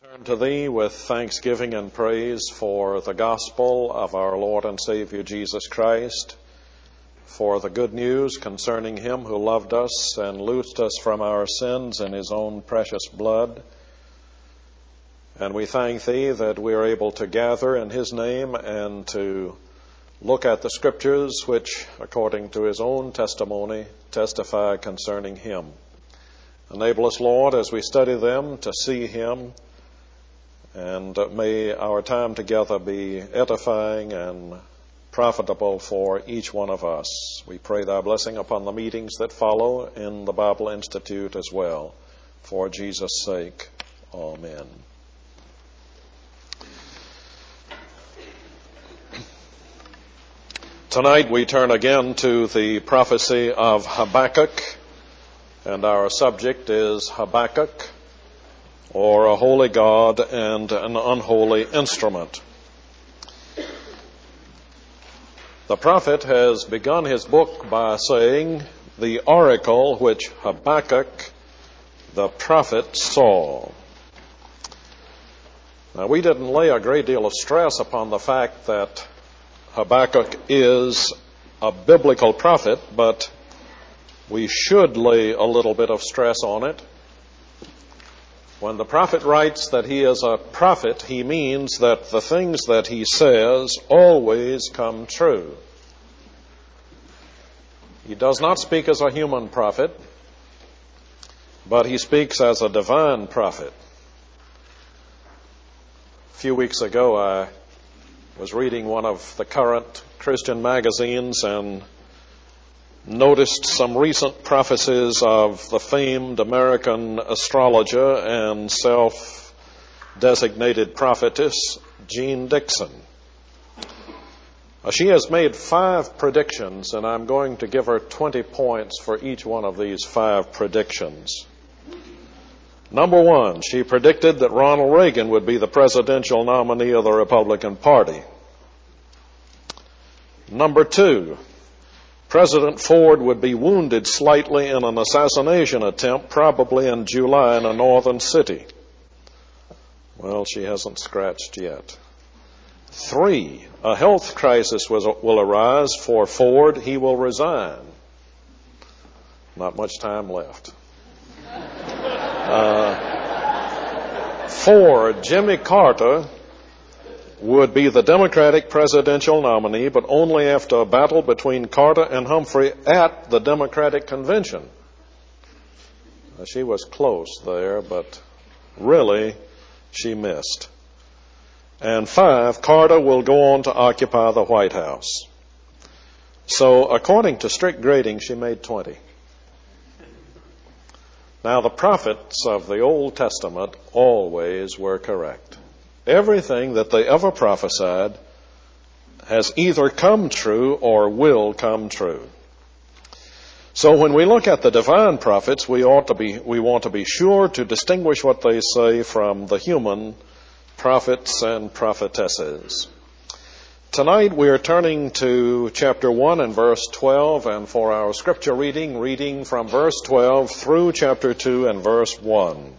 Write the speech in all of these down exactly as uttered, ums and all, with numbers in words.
Turn to thee with thanksgiving and praise for the gospel of our Lord and Savior Jesus Christ, for the good news concerning him who loved us and loosed us from our sins in his own precious blood. And we thank thee that we are able to gather in his name and to look at the scriptures which, according to his own testimony, testify concerning him. Enable us, Lord, as we study them, to see him. And may our time together be edifying and profitable for each one of us. We pray thy blessing upon the meetings that follow in the Bible Institute as well. For Jesus' sake, amen. Tonight we turn again to the prophecy of Habakkuk, and our subject is Habakkuk, or a holy God and an unholy instrument. The prophet has begun his book by saying, the oracle which Habakkuk the prophet saw. Now, we didn't lay a great deal of stress upon the fact that Habakkuk is a biblical prophet, but we should lay a little bit of stress on it. When the prophet writes that he is a prophet, he means that the things that he says always come true. He does not speak as a human prophet, but he speaks as a divine prophet. A few weeks ago, I was reading one of the current Christian magazines and noticed some recent prophecies of the famed American astrologer and self-designated prophetess Jean Dixon. She has made five predictions, and I'm going to give her twenty points for each one of these five predictions. Number one, she predicted that Ronald Reagan would be the presidential nominee of the Republican Party. Number two, President Ford would be wounded slightly in an assassination attempt, probably in July in a northern city. Well, she hasn't scratched yet. Three, a health crisis was, will arise for Ford. He will resign. Not much time left. Uh, four, Jimmy Carter would be the Democratic presidential nominee, but only after a battle between Carter and Humphrey at the Democratic convention. Now, she was close there, but really she missed. And five, Carter will go on to occupy the White House. So according to strict grading, she made twenty. Now, the prophets of the Old Testament always were correct. Everything that they ever prophesied has either come true or will come true. So when we look at the divine prophets, we ought to be, we want to be sure to distinguish what they say from the human prophets and prophetesses. Tonight we are turning to chapter one and verse twelve, and for our scripture reading, reading from verse twelve through chapter two and verse one.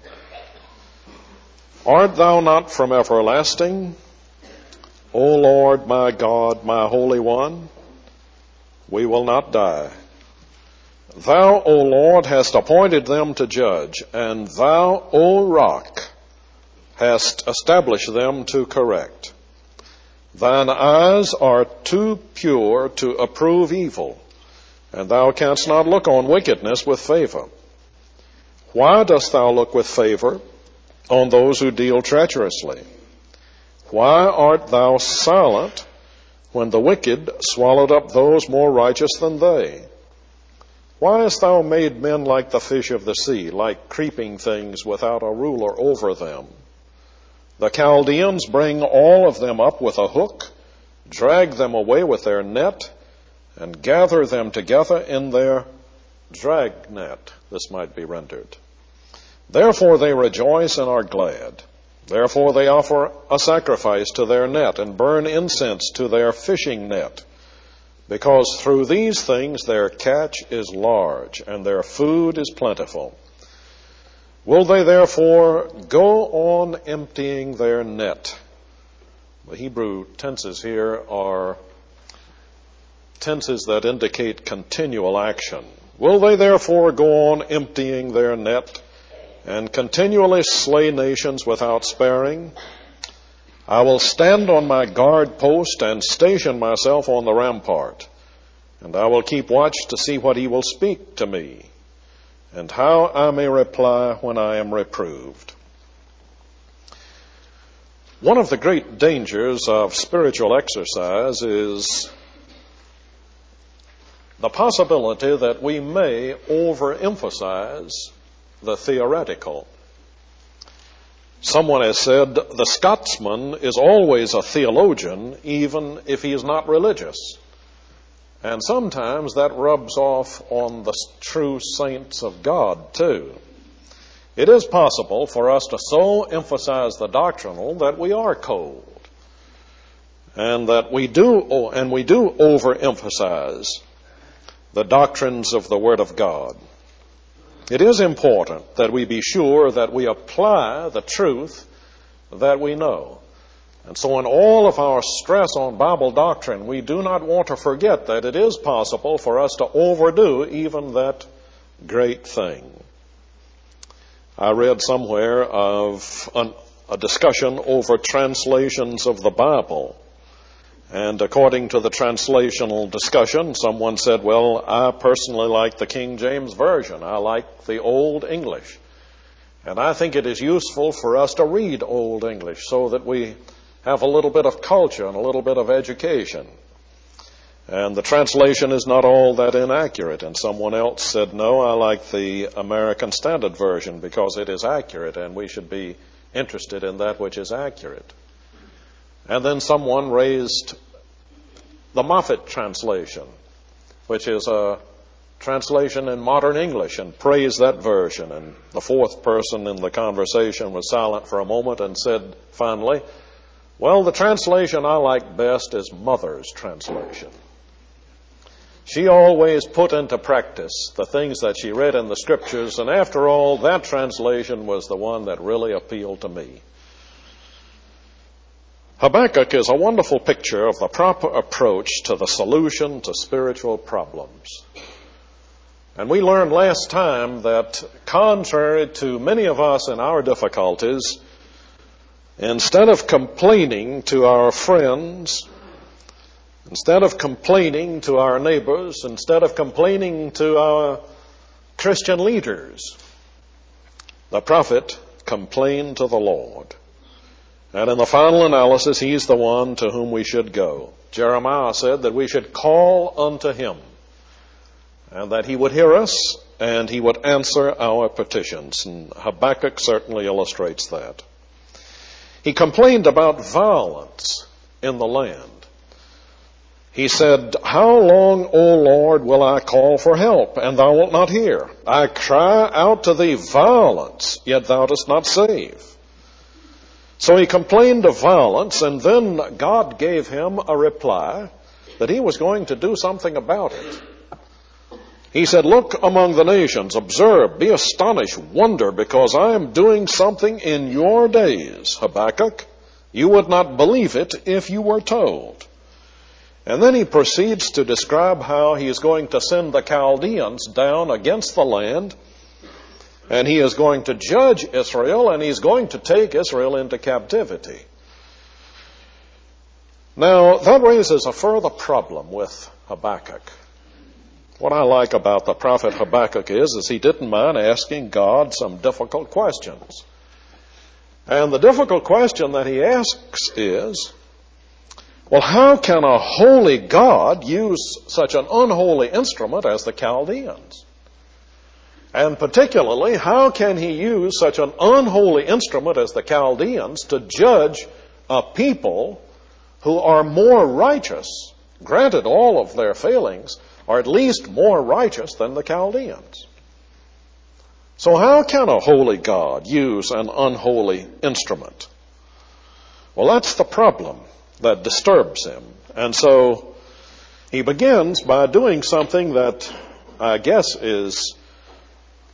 Art thou not from everlasting, O Lord my God, my Holy One? We will not die. Thou, O Lord, hast appointed them to judge, and thou, O Rock, hast established them to correct. Thine eyes are too pure to approve evil, and thou canst not look on wickedness with favor. Why dost thou look with favor on those who deal treacherously? Why art thou silent when the wicked swallowed up those more righteous than they? Why hast thou made men like the fish of the sea, like creeping things without a ruler over them? The Chaldeans bring all of them up with a hook, drag them away with their net, and gather them together in their dragnet. This might be rendered. Therefore they rejoice and are glad. Therefore they offer a sacrifice to their net and burn incense to their fishing net. Because through these things their catch is large and their food is plentiful. Will they therefore go on emptying their net? The Hebrew tenses here are tenses that indicate continual action. Will they therefore go on emptying their net and continually slay nations without sparing? I will stand on my guard post and station myself on the rampart, and I will keep watch to see what he will speak to me, and how I may reply when I am reproved. One of the great dangers of spiritual exercise is the possibility that we may overemphasize the theoretical. Someone has said the Scotsman is always a theologian even if he is not religious. And sometimes that rubs off on the true saints of God too. It is possible for us to so emphasize the doctrinal that we are cold. And that we do, and we do overemphasize the doctrines of the Word of God. It is important that we be sure that we apply the truth that we know. And so in all of our stress on Bible doctrine, we do not want to forget that it is possible for us to overdo even that great thing. I read somewhere of an, a discussion over translations of the Bible. And according to the translational discussion, someone said, well, I personally like the King James Version. I like the Old English. And I think it is useful for us to read Old English so that we have a little bit of culture and a little bit of education. And the translation is not all that inaccurate. And someone else said, no, I like the American Standard Version because it is accurate and we should be interested in that which is accurate. And then someone raised the Moffat translation, which is a translation in modern English, and praised that version. And the fourth person in the conversation was silent for a moment and said finally, well, the translation I like best is Mother's translation. She always put into practice the things that she read in the Scriptures, and after all, that translation was the one that really appealed to me. Habakkuk is a wonderful picture of the proper approach to the solution to spiritual problems. And we learned last time that contrary to many of us in our difficulties, instead of complaining to our friends, instead of complaining to our neighbors, instead of complaining to our Christian leaders, the prophet complained to the Lord. And in the final analysis, he's the one to whom we should go. Jeremiah said that we should call unto him, and that he would hear us, and he would answer our petitions. And Habakkuk certainly illustrates that. He complained about violence in the land. He said, how long, O Lord, will I call for help, and thou wilt not hear? I cry out to thee violence, yet thou dost not save. So he complained of violence, and then God gave him a reply that he was going to do something about it. He said, look among the nations, observe, be astonished, wonder, because I am doing something in your days, Habakkuk. You would not believe it if you were told. And then he proceeds to describe how he is going to send the Chaldeans down against the land, and he is going to judge Israel, and he's going to take Israel into captivity. Now, that raises a further problem with Habakkuk. What I like about the prophet Habakkuk is, is he didn't mind asking God some difficult questions. And the difficult question that he asks is, well, how can a holy God use such an unholy instrument as the Chaldeans? And particularly, how can he use such an unholy instrument as the Chaldeans to judge a people who are more righteous, granted all of their failings, or at least more righteous than the Chaldeans? So how can a holy God use an unholy instrument? Well, that's the problem that disturbs him. And so he begins by doing something that I guess is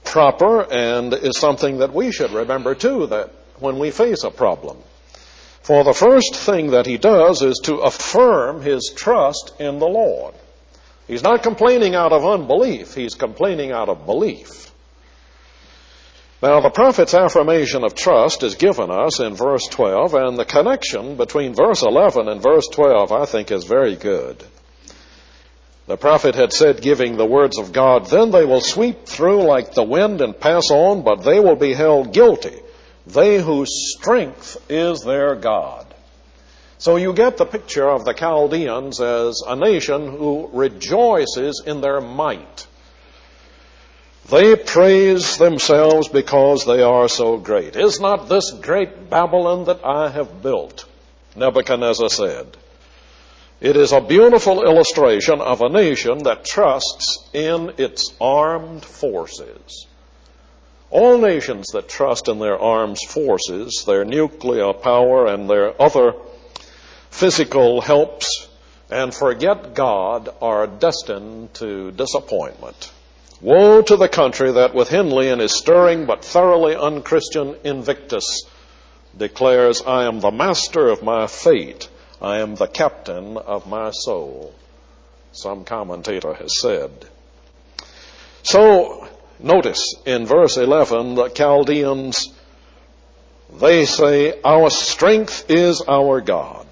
proper and is something that we should remember too, that when we face a problem. For the first thing that he does is to affirm his trust in the Lord. He's not complaining out of unbelief, he's complaining out of belief. Now, the prophet's affirmation of trust is given us in verse twelve, and the connection between verse eleven and verse twelve, I think, is very good. The prophet had said, giving the words of God, "Then they will sweep through like the wind and pass on, but they will be held guilty, they whose strength is their God." So you get the picture of the Chaldeans as a nation who rejoices in their might. They praise themselves because they are so great. "Is not this great Babylon that I have built?" Nebuchadnezzar said. It is a beautiful illustration of a nation that trusts in its armed forces. All nations that trust in their armed forces, their nuclear power and their other physical helps, and forget God, are destined to disappointment. Woe to the country that with Hindley and his stirring but thoroughly unchristian Invictus declares, "I am the master of my fate. I am the captain of my soul," some commentator has said. So, notice in verse eleven, the Chaldeans, they say, "Our strength is our God."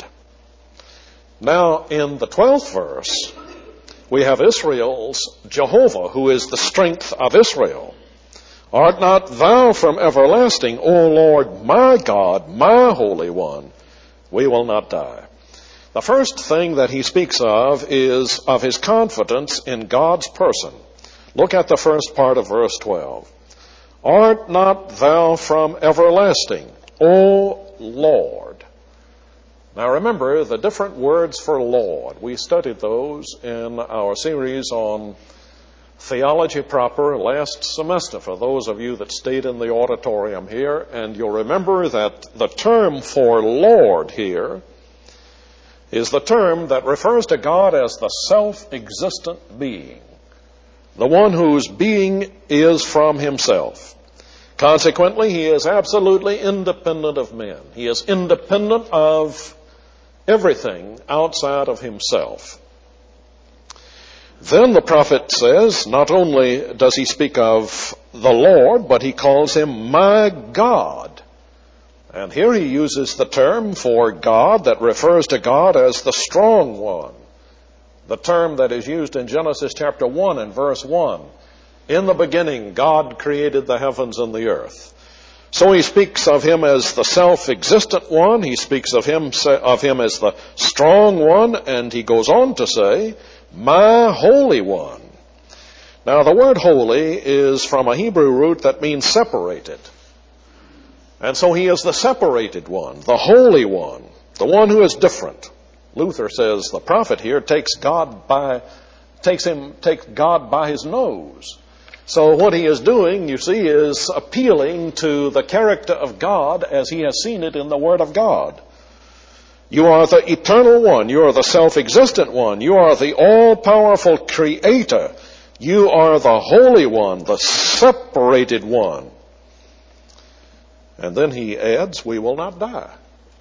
Now, in the twelfth verse, we have Israel's Jehovah, who is the strength of Israel. "Art not thou from everlasting, O Lord, my God, my Holy One? We will not die." The first thing that he speaks of is of his confidence in God's person. Look at the first part of verse twelve. "Art not thou from everlasting, O Lord?" Now remember the different words for Lord. We studied those in our series on theology proper last semester, for those of you that stayed in the auditorium here. And you'll remember that the term for Lord here is the term that refers to God as the self-existent being, the one whose being is from himself. Consequently, he is absolutely independent of men. He is independent of everything outside of himself. Then the prophet says, not only does he speak of the Lord, but he calls him my God. And here he uses the term for God that refers to God as the strong one. The term that is used in Genesis chapter one and verse one. In the beginning, God created the heavens and the earth. So he speaks of him as the self-existent one. He speaks of him, of him as the strong one. And he goes on to say, my Holy One. Now the word holy is from a Hebrew root that means separated. And so he is the separated one, the Holy One, the one who is different. Luther says the prophet here takes God by, takes him, takes God by his nose. So what he is doing, you see, is appealing to the character of God as he has seen it in the Word of God. You are the eternal one. You are the self-existent one. You are the all-powerful creator. You are the Holy One, the separated one. And then he adds, we will not die.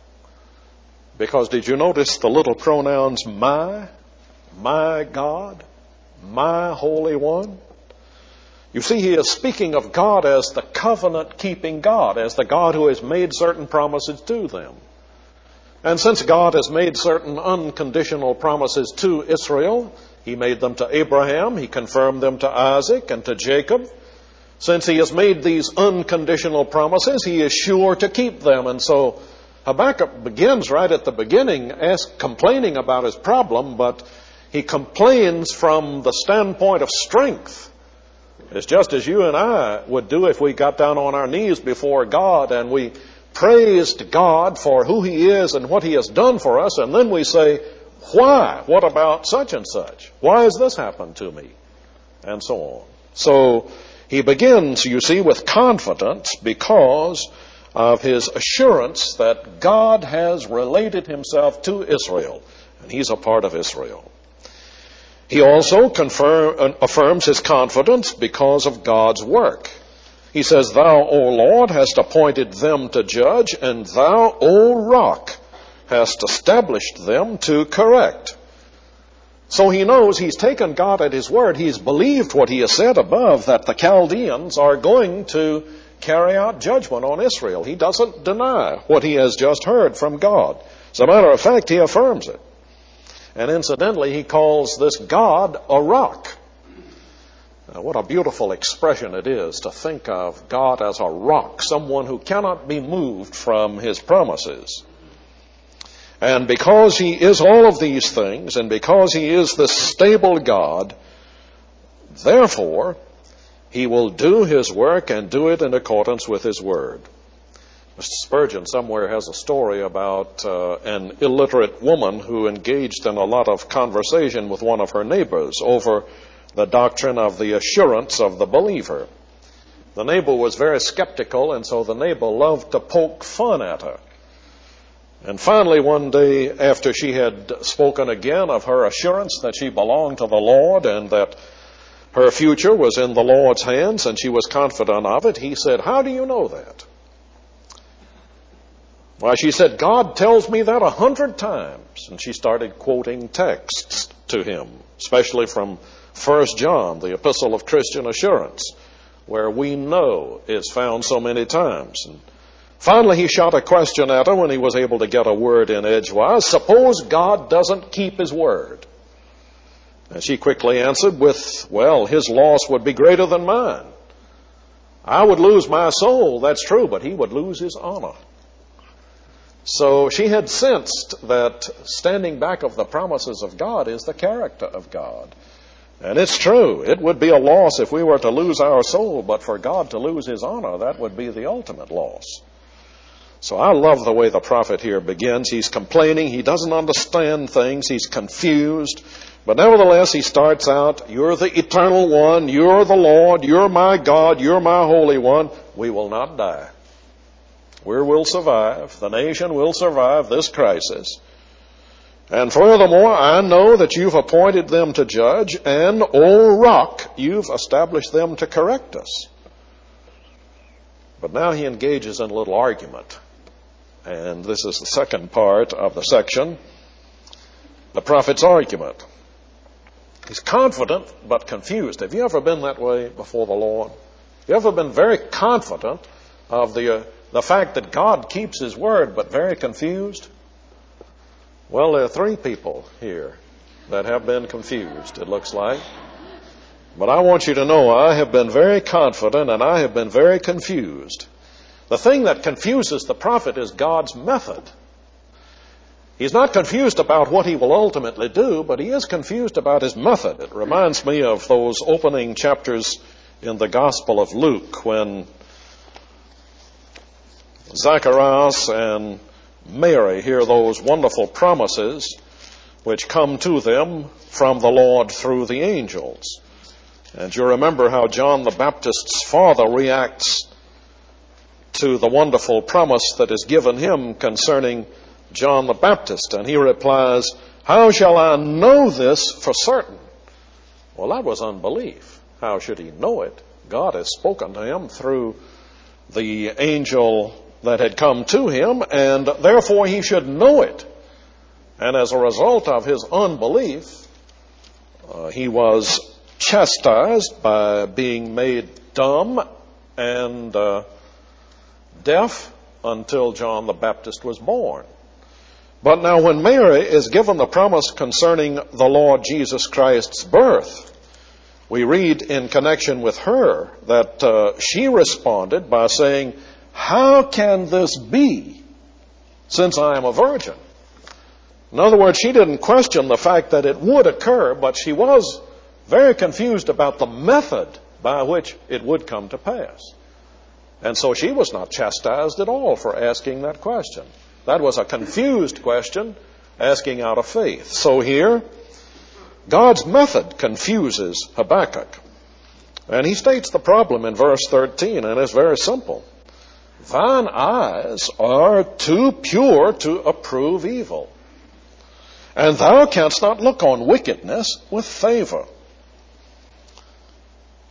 Because did you notice the little pronouns my, my God, my Holy One? You see, he is speaking of God as the covenant-keeping God, as the God who has made certain promises to them. And since God has made certain unconditional promises to Israel, he made them to Abraham, he confirmed them to Isaac and to Jacob. Since he has made these unconditional promises, he is sure to keep them. And so Habakkuk begins right at the beginning ask, complaining about his problem, but he complains from the standpoint of strength. It's just as you and I would do if we got down on our knees before God and we praised God for who he is and what he has done for us, and then we say, why? What about such and such? Why has this happened to me? And so on. So he begins, you see, with confidence because of his assurance that God has related himself to Israel, and he's a part of Israel. He also confirm, affirms his confidence because of God's work. He says, Thou, O Lord, hast appointed them to judge, and Thou, O Rock, hast established them to correct. So he knows he's taken God at his word. He's believed what he has said above, that the Chaldeans are going to carry out judgment on Israel. He doesn't deny what he has just heard from God. As a matter of fact, he affirms it. And incidentally, he calls this God a rock. Now, what a beautiful expression it is to think of God as a rock, someone who cannot be moved from his promises. And because he is all of these things, and because he is the stable God, therefore, he will do his work and do it in accordance with his word. Mister Spurgeon somewhere has a story about uh, an illiterate woman who engaged in a lot of conversation with one of her neighbors over the doctrine of the assurance of the believer. The neighbor was very skeptical, and so the neighbor loved to poke fun at her. And finally, one day, after she had spoken again of her assurance that she belonged to the Lord and that her future was in the Lord's hands and she was confident of it, he said, How do you know that? Why, she said, God tells me that a hundred times. And she started quoting texts to him, especially from First John, the epistle of Christian assurance, where we know is found so many times. And finally, he shot a question at her when he was able to get a word in edgewise. Suppose God doesn't keep his word? And she quickly answered with, well, his loss would be greater than mine. I would lose my soul, that's true, but he would lose his honor. So she had sensed that standing back of the promises of God is the character of God. And it's true, it would be a loss if we were to lose our soul, but for God to lose his honor, that would be the ultimate loss. So I love the way the prophet here begins. He's complaining. He doesn't understand things. He's confused. But nevertheless, he starts out, You're the eternal one. You're the Lord. You're my God. You're my Holy One. We will not die. We will survive. The nation will survive this crisis. And furthermore, I know that you've appointed them to judge, and, O Rock, you've established them to correct us. But now he engages in a little argument. And this is the second part of the section, the prophet's argument. He's confident but confused. Have you ever been that way before the Lord? Have you ever been very confident of the, uh, the fact that God keeps his word but very confused? Well, there are three people here that have been confused, it looks like. But I want you to know I have been very confident and I have been very confused. The thing that confuses the prophet is God's method. He's not confused about what he will ultimately do, but he is confused about his method. It reminds me of those opening chapters in the Gospel of Luke when Zacharias and Mary hear those wonderful promises which come to them from the Lord through the angels. And you remember how John the Baptist's father reacts to the wonderful promise that is given him concerning John the Baptist. And he replies, How shall I know this for certain? Well, that was unbelief. How should he know it? God has spoken to him through the angel that had come to him, and therefore he should know it. And as a result of his unbelief, uh, he was chastised by being made dumb and uh, deaf until John the Baptist was born. But now when Mary is given the promise concerning the Lord Jesus Christ's birth, we read in connection with her that uh, she responded by saying, How can this be, since I am a virgin? In other words, she didn't question the fact that it would occur, but she was very confused about the method by which it would come to pass. And so she was not chastised at all for asking that question. That was a confused question, asking out of faith. So here, God's method confuses Habakkuk. And he states the problem in verse thirteen, and it's very simple. Thine eyes are too pure to approve evil, and thou canst not look on wickedness with favor.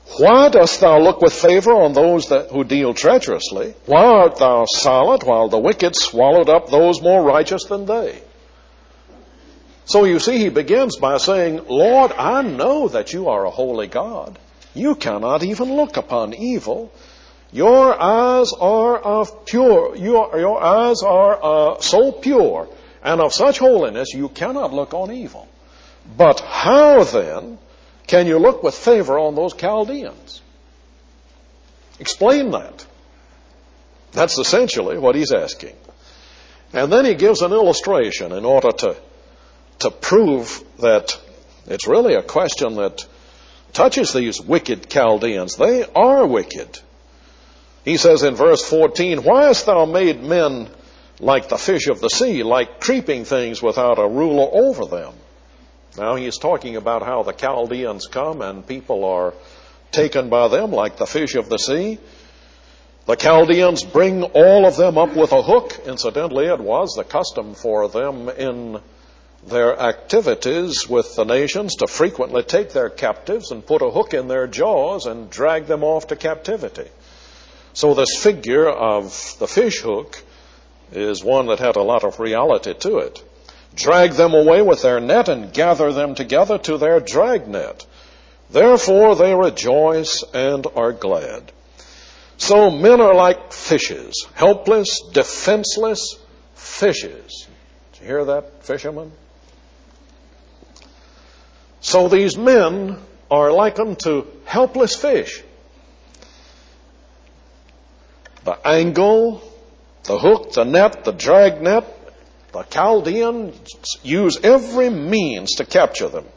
Why dost thou look with favor on those that, who deal treacherously? Why art thou silent while the wicked swallowed up those more righteous than they? So you see, he begins by saying, Lord, I know that you are a holy God. You cannot even look upon evil. Your eyes are of pure, your, your eyes are uh, so pure and of such holiness, you cannot look on evil. But how then can you look with favor on those Chaldeans? Explain that. That's essentially what he's asking. And then he gives an illustration in order to, to prove that it's really a question that touches these wicked Chaldeans. They are wicked. He says in verse fourteen, Why hast thou made men like the fish of the sea, like creeping things without a ruler over them? Now he's talking about how the Chaldeans come and people are taken by them like the fish of the sea. The Chaldeans bring all of them up with a hook. Incidentally, it was the custom for them in their activities with the nations to frequently take their captives and put a hook in their jaws and drag them off to captivity. So this figure of the fish hook is one that had a lot of reality to it. Drag them away with their net and gather them together to their drag net. Therefore they rejoice and are glad. So men are like fishes, helpless, defenseless fishes. Did you hear that, fishermen? So these men are likened to helpless fish. The angle, the hook, the net, the drag net, the Chaldeans use every means to capture them.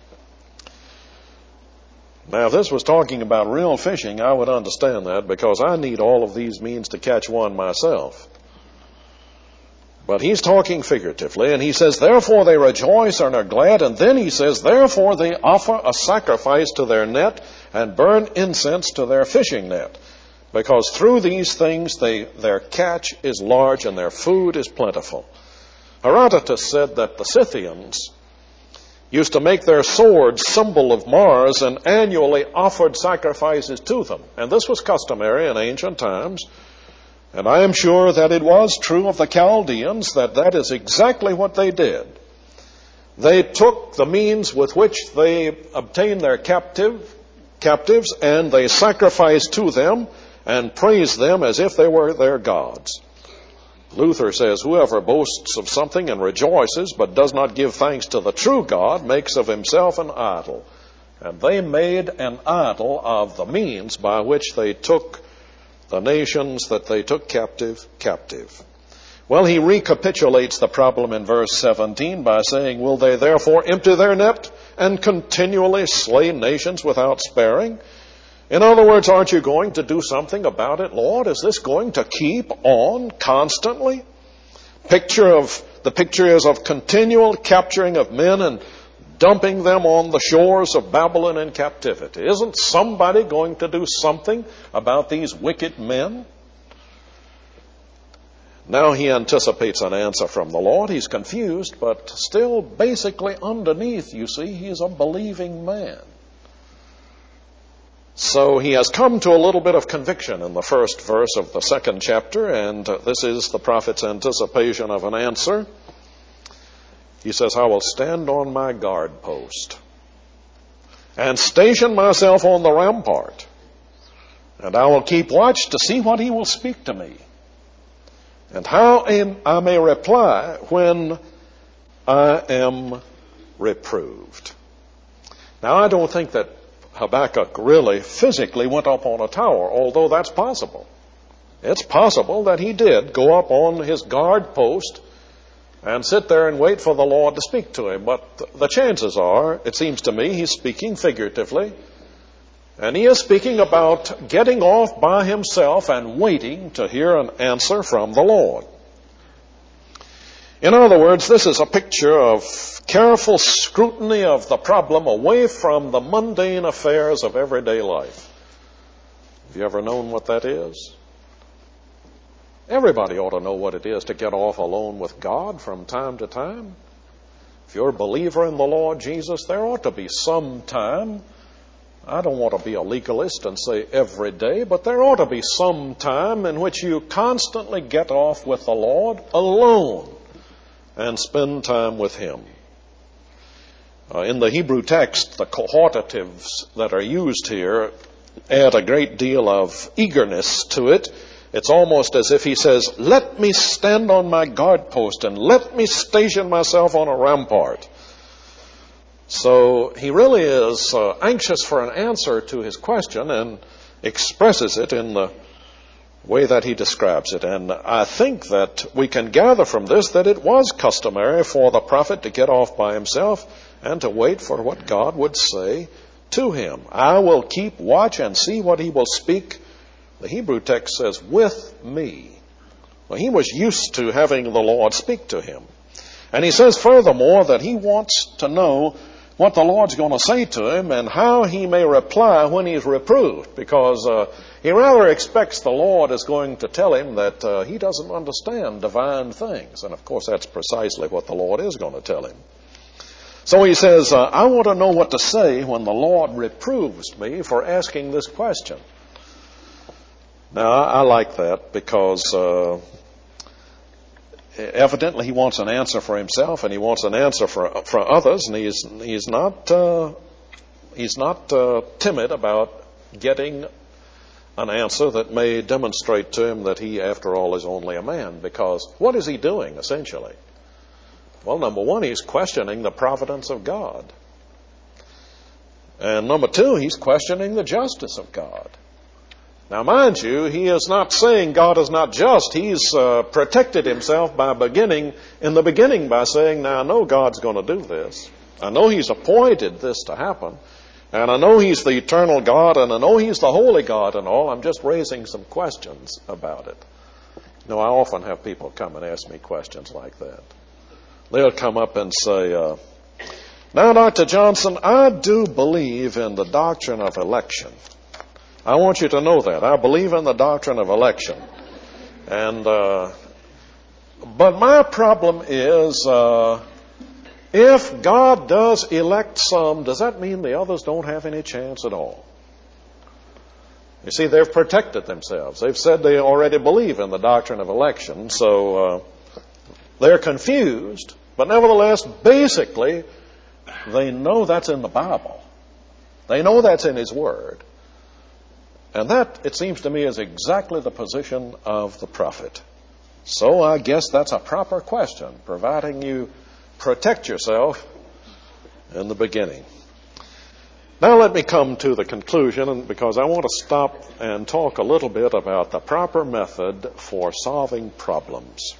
Now, if this was talking about real fishing, I would understand that because I need all of these means to catch one myself. But he's talking figuratively, and he says, therefore they rejoice and are glad, and then he says, therefore they offer a sacrifice to their net and burn incense to their fishing net. Because through these things they, their catch is large and their food is plentiful. Herodotus said that the Scythians used to make their swords symbol of Mars and annually offered sacrifices to them. And this was customary in ancient times. And I am sure that it was true of the Chaldeans that that is exactly what they did. They took the means with which they obtained their captive, captives and they sacrificed to them and praised them as if they were their gods. Luther says, whoever boasts of something and rejoices but does not give thanks to the true God makes of himself an idol. And they made an idol of the means by which they took the nations that they took captive, captive. Well, he recapitulates the problem in verse seventeen by saying, will they therefore empty their net and continually slay nations without sparing? In other words, aren't you going to do something about it, Lord? Is this going to keep on constantly? Picture of, the picture is of continual capturing of men and dumping them on the shores of Babylon in captivity. Isn't somebody going to do something about these wicked men? Now he anticipates an answer from the Lord. He's confused, but still basically underneath, you see, he's a believing man. So he has come to a little bit of conviction in the first verse of the second chapter, and this is the prophet's anticipation of an answer. He says, I will stand on my guard post and station myself on the rampart, and I will keep watch to see what he will speak to me, and how I may reply when I am reproved. Now, I don't think that Habakkuk really physically went up on a tower, although that's possible. It's possible that he did go up on his guard post and sit there and wait for the Lord to speak to him. But the chances are, it seems to me, he's speaking figuratively. And he is speaking about getting off by himself and waiting to hear an answer from the Lord. In other words, this is a picture of careful scrutiny of the problem away from the mundane affairs of everyday life. Have you ever known what that is? Everybody ought to know what it is to get off alone with God from time to time. If you're a believer in the Lord Jesus, there ought to be some time I don't want to be a legalist and say every day, but there ought to be some time in which you constantly get off with the Lord alone and spend time with Him. Uh, in the Hebrew text, the cohortatives that are used here add a great deal of eagerness to it. It's almost as if he says, let me stand on my guard post and let me station myself on a rampart. So he really is uh, anxious for an answer to his question and expresses it in the way that he describes it. And I think that we can gather from this that it was customary for the prophet to get off by himself and to wait for what God would say to him. I will keep watch and see what he will speak. The Hebrew text says, with me. Well, he was used to having the Lord speak to him. And he says furthermore that he wants to know what the Lord's going to say to him and how he may reply when he's reproved, because uh, he rather expects the Lord is going to tell him that uh, he doesn't understand divine things. And of course that's precisely what the Lord is going to tell him. So he says, uh, I want to know what to say when the Lord reproves me for asking this question. Now, I, I like that because uh, evidently he wants an answer for himself and he wants an answer for for others, and he's he's not uh, he's not uh, timid about getting an answer that may demonstrate to him that he, after all, is only a man. Because what is he doing essentially? Well, number one, he's questioning the providence of God. And number two, he's questioning the justice of God. Now, mind you, he is not saying God is not just. He's uh, protected himself by beginning, in the beginning by saying, now I know God's going to do this. I know He's appointed this to happen. And I know He's the eternal God, and I know He's the holy God and all. I'm just raising some questions about it. You know, I often have people come and ask me questions like that. They'll come up and say, uh, now, Doctor Johnson, I do believe in the doctrine of election. I want you to know that. I believe in the doctrine of election. And, uh, but my problem is, uh, if God does elect some, does that mean the others don't have any chance at all? You see, they've protected themselves. They've said they already believe in the doctrine of election, so uh, they're confused. But nevertheless, basically, they know that's in the Bible. They know that's in His Word. And that, it seems to me, is exactly the position of the prophet. So I guess that's a proper question, providing you protect yourself in the beginning. Now let me come to the conclusion, because I want to stop and talk a little bit about the proper method for solving problems.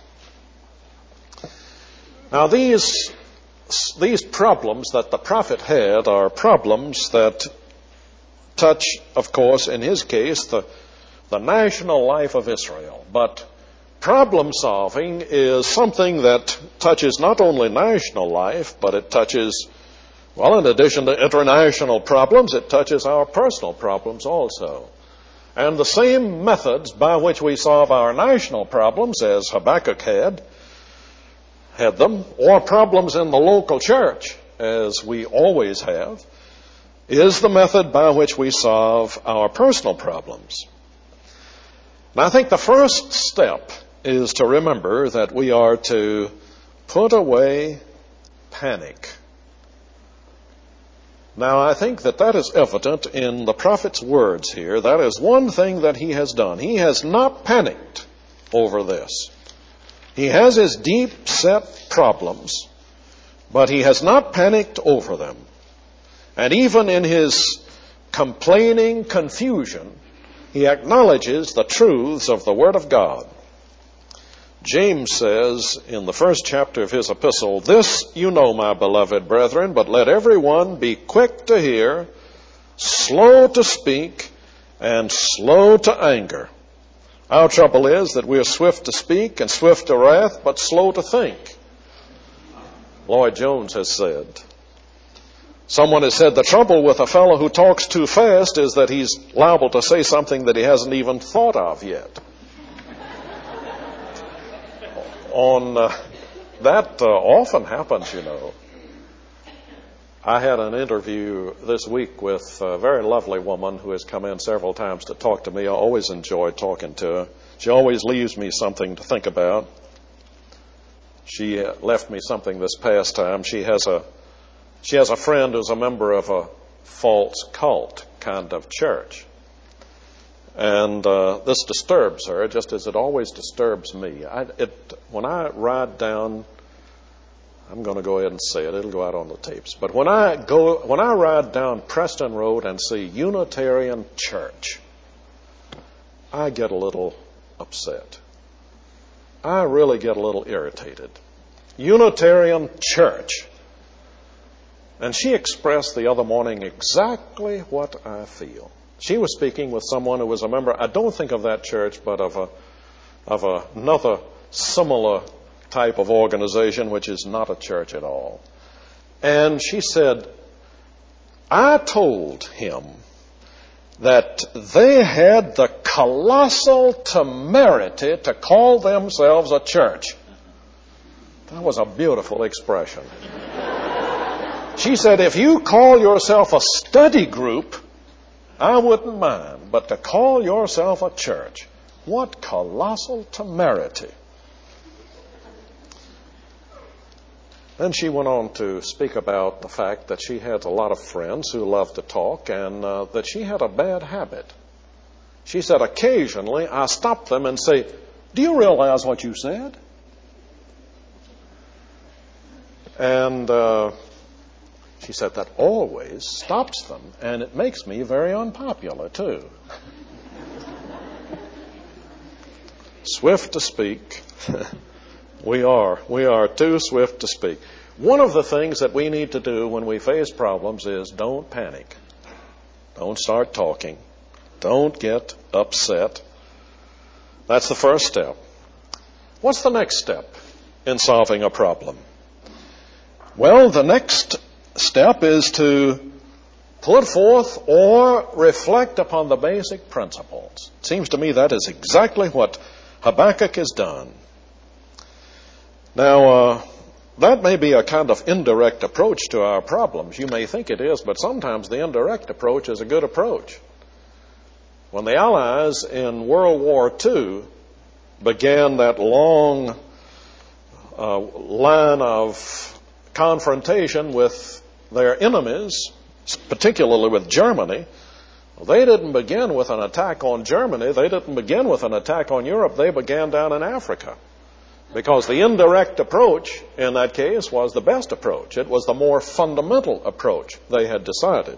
Now these, these problems that the prophet had are problems that touch, of course, in his case, the, the national life of Israel. But problem solving is something that touches not only national life, but it touches, well, in addition to international problems, it touches our personal problems also. And the same methods by which we solve our national problems, as Habakkuk had, had them, or problems in the local church, as we always have, is the method by which we solve our personal problems. And I think the first step is to remember that we are to put away panic. Now, I think that that is evident in the prophet's words here. That is one thing that he has done. He has not panicked over this. He has his deep-set problems, but he has not panicked over them. And even in his complaining confusion, he acknowledges the truths of the Word of God. James says in the first chapter of his epistle, "This you know, my beloved brethren, but let everyone be quick to hear, slow to speak, and slow to anger." Our trouble is that we are swift to speak and swift to wrath, but slow to think. Lloyd Jones has said. Someone has said the trouble with a fellow who talks too fast is that he's liable to say something that he hasn't even thought of yet. On uh, that uh, often happens, you know. I had an interview this week with a very lovely woman who has come in several times to talk to me. I always enjoy talking to her. She always leaves me something to think about. She left me something this past time. She has a she has a friend who's a member of a false cult kind of church. And uh, this disturbs her, just as it always disturbs me. I, it, when I ride down, I'm going to go ahead and say it. It'll go out on the tapes. But when I go, when I ride down Preston Road and see Unitarian Church, I get a little upset. I really get a little irritated. Unitarian Church. And she expressed the other morning exactly what I feel. She was speaking with someone who was a member, I don't think of that church, but of a of a, another similar type of organization, which is not a church at all. And she said, I told him that they had the colossal temerity to call themselves a church. That was a beautiful expression. She said, if you call yourself a study group, I wouldn't mind, but to call yourself a church, what colossal temerity. Then she went on to speak about the fact that she had a lot of friends who loved to talk and uh, that she had a bad habit. She said, occasionally I stop them and say, do you realize what you said? And uh, she said that always stops them, and it makes me very unpopular, too. Swift to speak. We are. We are too swift to speak. One of the things that we need to do when we face problems is don't panic. Don't start talking. Don't get upset. That's the first step. What's the next step in solving a problem? Well, the next step is to put forth or reflect upon the basic principles. It seems to me that is exactly what Habakkuk has done. Now, uh, that may be a kind of indirect approach to our problems. You may think it is, but sometimes the indirect approach is a good approach. When the Allies in World War Two began that long uh, line of confrontation with their enemies, particularly with Germany, they didn't begin with an attack on Germany. They didn't begin with an attack on Europe. They began down in Africa. Because the indirect approach in that case was the best approach. It was the more fundamental approach they had decided.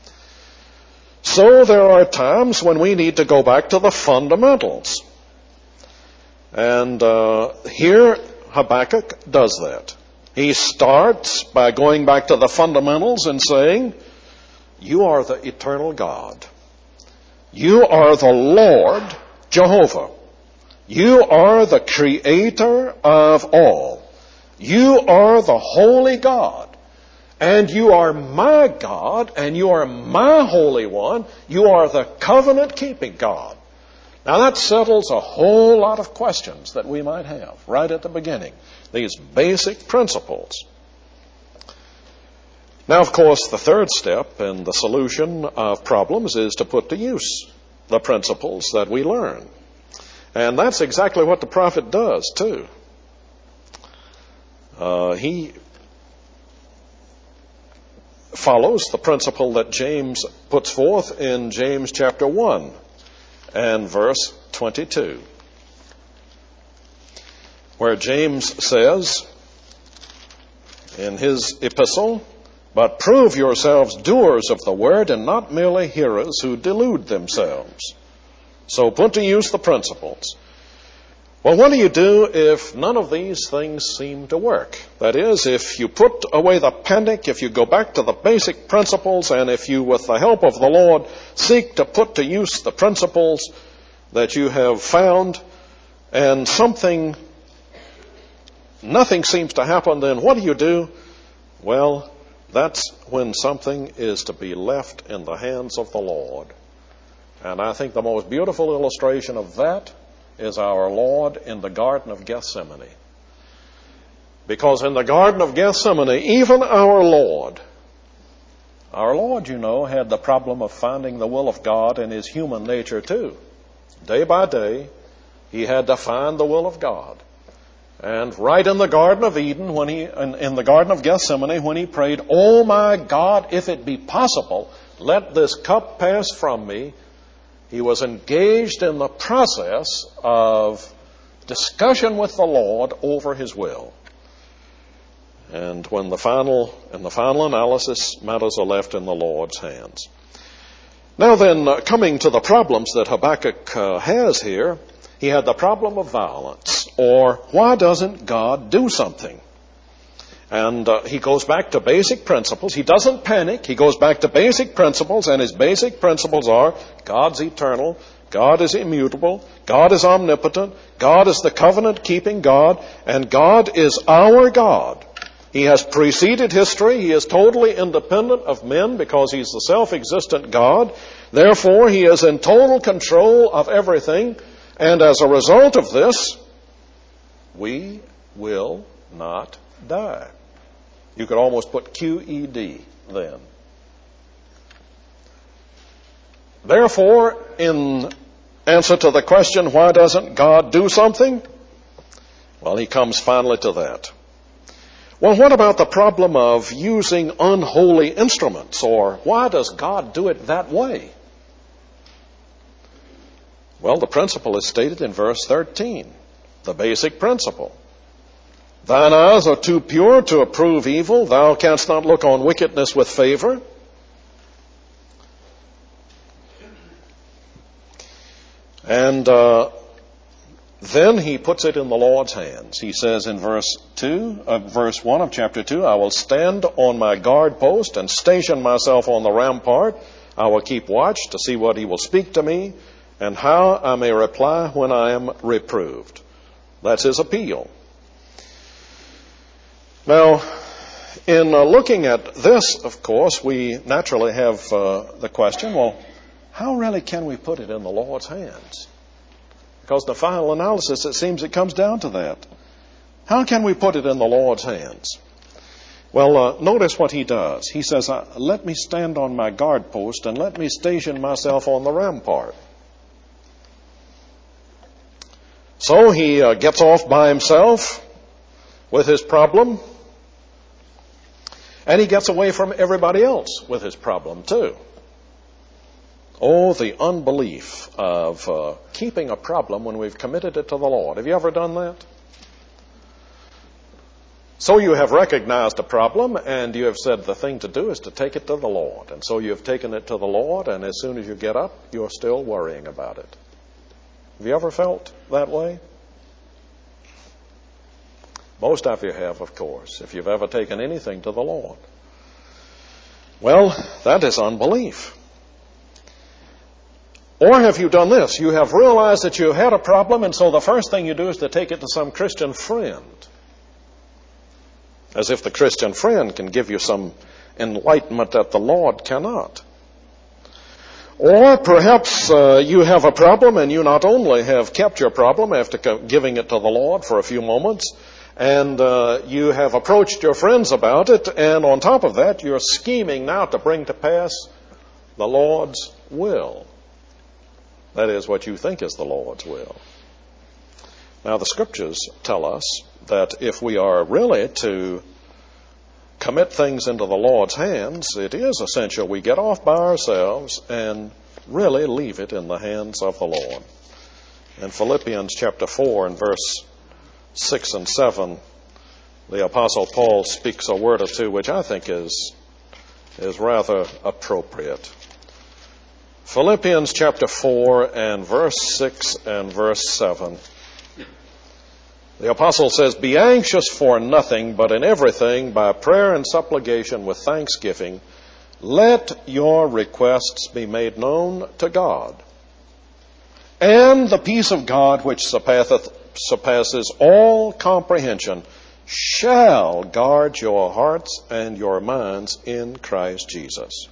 So there are times when we need to go back to the fundamentals. And uh, here Habakkuk does that. He starts by going back to the fundamentals and saying, you are the eternal God. You are the Lord Jehovah. You are the creator of all. You are the holy God. And you are my God, and you are my Holy One. You are the covenant-keeping God. Now that settles a whole lot of questions that we might have right at the beginning. These basic principles. Now, of course, the third step in the solution of problems is to put to use the principles that we learn. And that's exactly what the prophet does, too. Uh, he follows the principle that James puts forth in James chapter one and verse twenty-two, where James says in his epistle, but prove yourselves doers of the word and not merely hearers who delude themselves. So put to use the principles. Well, what do you do if none of these things seem to work? That is, if you put away the panic, if you go back to the basic principles, and if you, with the help of the Lord, seek to put to use the principles that you have found, and something, nothing seems to happen, then what do you do? Well, that's when something is to be left in the hands of the Lord. And I think the most beautiful illustration of that is our Lord in the Garden of Gethsemane. Because in the Garden of Gethsemane, even our Lord Our Lord, you know, had the problem of finding the will of God in his human nature too. Day by day, he had to find the will of God. And right in the Garden of Eden, when he, in, in the Garden of Gethsemane, when he prayed, "Oh my God, if it be possible, let this cup pass from me," he was engaged in the process of discussion with the Lord over his will. And when the final, in the final analysis, matters are left in the Lord's hands. Now then, uh, coming to the problems that Habakkuk uh, has here, he had the problem of violence, or why doesn't God do something? And uh, he goes back to basic principles. He doesn't panic. He goes back to basic principles, and his basic principles are God's eternal, God is immutable, God is omnipotent, God is the covenant-keeping God, and God is our God. He has preceded history. He is totally independent of men because he's the self-existent God. Therefore, he is in total control of everything. And as a result of this, we will not die. You could almost put Q E D then. Therefore, in answer to the question, why doesn't God do something? Well, he comes finally to that. Well, what about the problem of using unholy instruments? Or why does God do it that way? Well, the principle is stated in verse thirteen. The basic principle. Thine eyes are too pure to approve evil. Thou canst not look on wickedness with favor. And uh, then he puts it in the Lord's hands. He says in verse two, uh, verse one of chapter two, I will stand on my guard post and station myself on the rampart. I will keep watch to see what he will speak to me and how I may reply when I am reproved. That's his appeal. Now, in uh, looking at this, of course, we naturally have uh, the question, well, how really can we put it in the Lord's hands? Because in the final analysis, it seems it comes down to that. How can we put it in the Lord's hands? Well, uh, notice what he does. He says, uh, let me stand on my guard post and let me station myself on the rampart. So he uh, gets off by himself with his problem, and he gets away from everybody else with his problem too. Oh, the unbelief of uh, keeping a problem when we've committed it to the Lord. Have you ever done that? So you have recognized a problem, and you have said the thing to do is to take it to the Lord. And so you have taken it to the Lord, and as soon as you get up, you're still worrying about it. Have you ever felt that way? Most of you have, of course, if you've ever taken anything to the Lord. Well, that is unbelief. Or have you done this? You have realized that you had a problem, and so the first thing you do is to take it to some Christian friend. As if the Christian friend can give you some enlightenment that the Lord cannot. Or perhaps uh, you have a problem, and you not only have kept your problem after giving it to the Lord for a few moments, and uh, you have approached your friends about it, and on top of that, you're scheming now to bring to pass the Lord's will. That is what you think is the Lord's will. Now, the Scriptures tell us that if we are really to commit things into the Lord's hands, it is essential we get off by ourselves and really leave it in the hands of the Lord. In Philippians chapter four and verse six and seven, the Apostle Paul speaks a word or two which I think is, is rather appropriate. Philippians chapter four and verse six and verse seven. The apostle says, be anxious for nothing, but in everything, by prayer and supplication with thanksgiving, let your requests be made known to God. And the peace of God, which surpasseth, surpasses all comprehension, shall guard your hearts and your minds in Christ Jesus.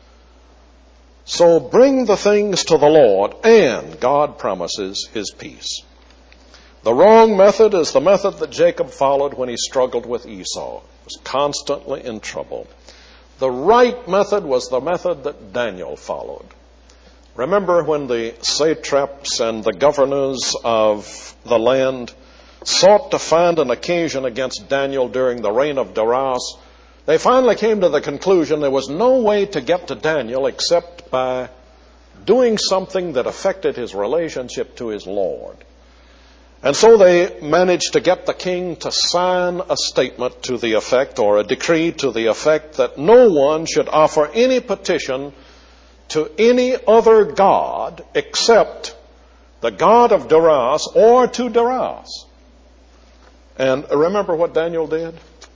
So bring the things to the Lord, and God promises his peace. The wrong method is the method that Jacob followed when he struggled with Esau. He was constantly in trouble. The right method was the method that Daniel followed. Remember when the satraps and the governors of the land sought to find an occasion against Daniel during the reign of Darius, they finally came to the conclusion there was no way to get to Daniel except by doing something that affected his relationship to his Lord. And so they managed to get the king to sign a statement to the effect, or a decree to the effect, that no one should offer any petition to any other god except the God of Darius, or to Darius. And remember what Daniel did?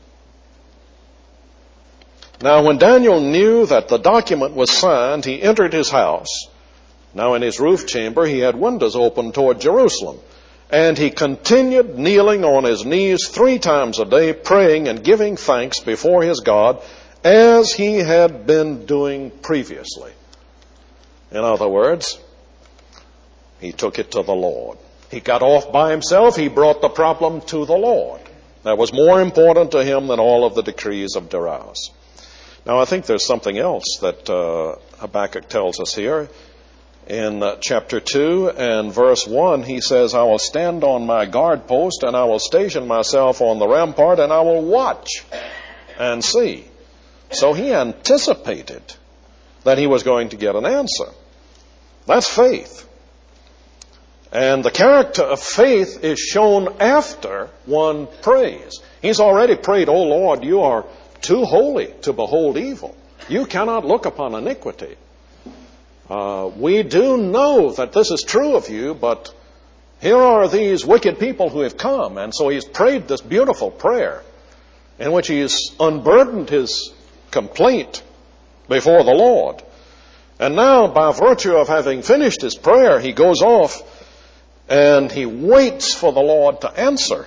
Now, when Daniel knew that the document was signed, he entered his house. Now, in his roof chamber, he had windows open toward Jerusalem. And he continued kneeling on his knees three times a day, praying and giving thanks before his God, as he had been doing previously. In other words, he took it to the Lord. He got off by himself. He brought the problem to the Lord. That was more important to him than all of the decrees of Darius. Now, I think there's something else that uh, Habakkuk tells us here. In uh, chapter two and verse one, he says, I will stand on my guard post, and I will station myself on the rampart, and I will watch and see. So he anticipated that he was going to get an answer. That's faith. And the character of faith is shown after one prays. He's already prayed, O Lord, you are too holy to behold evil. You cannot look upon iniquity. Uh, we do know that this is true of you, but here are these wicked people who have come. And so he's prayed this beautiful prayer in which he's unburdened his complaint before the Lord. And now, by virtue of having finished his prayer, he goes off and he waits for the Lord to answer.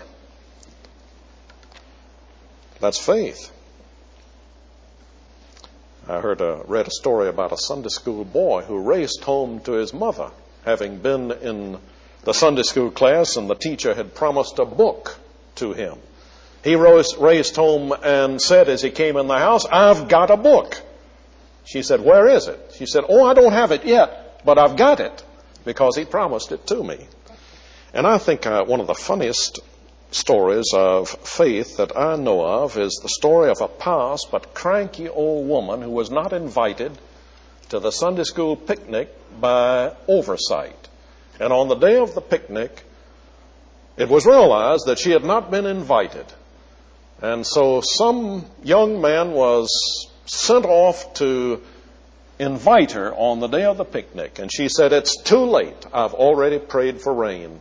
That's faith. I heard a, read a story about a Sunday school boy who raced home to his mother, having been in the Sunday school class and the teacher had promised a book to him. He rose, raced home and said as he came in the house, I've got a book. She said, where is it? She said, oh, I don't have it yet, but I've got it, because he promised it to me. And I think uh, one of the funniest stories of faith that I know of is the story of a pious but cranky old woman who was not invited to the Sunday school picnic by oversight. And on the day of the picnic, it was realized that she had not been invited. And so some young man was sent off to invite her on the day of the picnic. And she said, it's too late. I've already prayed for rain.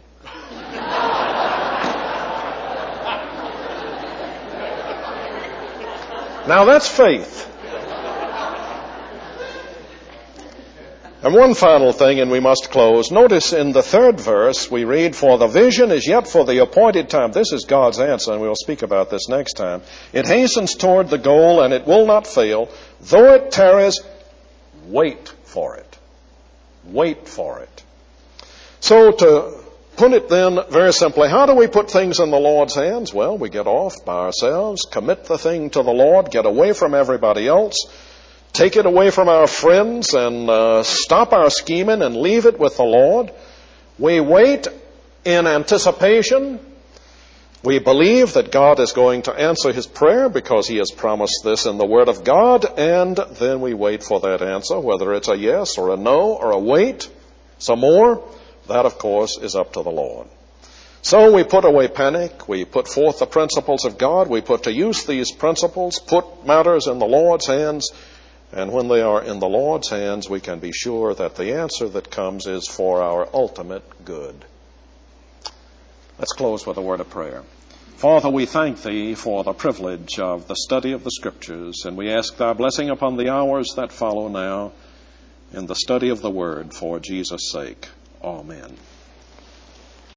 Now that's faith. And one final thing, and we must close. Notice in the third verse we read, for the vision is yet for the appointed time. This is God's answer, and we'll speak about this next time. It hastens toward the goal, and it will not fail. Though it tarries, wait for it. Wait for it. So to put it then very simply, how do we put things in the Lord's hands? Well, we get off by ourselves, commit the thing to the Lord, get away from everybody else, take it away from our friends, and uh, stop our scheming and leave it with the Lord. We wait in anticipation. We believe that God is going to answer his prayer because he has promised this in the Word of God, and then we wait for that answer, whether it's a yes or a no or a wait, some more. That, of course, is up to the Lord. So we put away panic. We put forth the principles of God. We put to use these principles, put matters in the Lord's hands. And when they are in the Lord's hands, we can be sure that the answer that comes is for our ultimate good. Let's close with a word of prayer. Father, we thank thee for the privilege of the study of the Scriptures, and we ask thy blessing upon the hours that follow now in the study of the Word for Jesus' sake. Amen.